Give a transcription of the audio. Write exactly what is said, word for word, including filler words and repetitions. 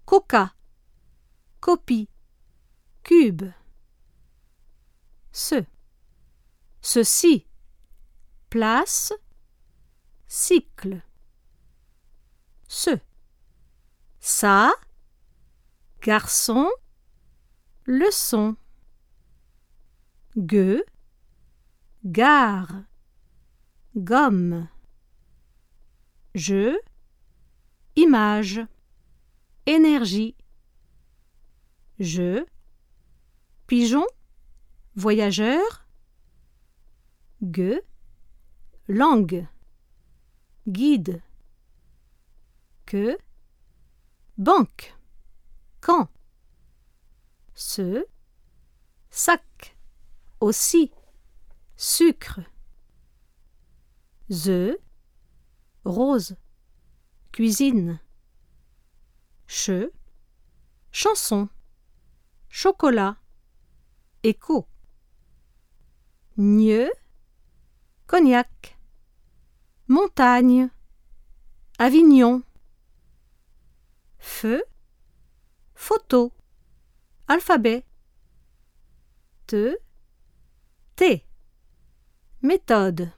coca, copie, cube. Ce, ceci, place, cycle. Ce, ça, garçon, leçon. Gueux, gare, gomme. Je, image, énergie. Je, pigeon, voyageur. Gueux, langue, guide. Que, banque, camp. Ce, sac, aussi, sucre. Ze, rose, cuisine. Che, chanson, chocolat, écho. Gneu, cognac. Montagne, Avignon. Feu, photo, alphabet. Te, thé, méthode.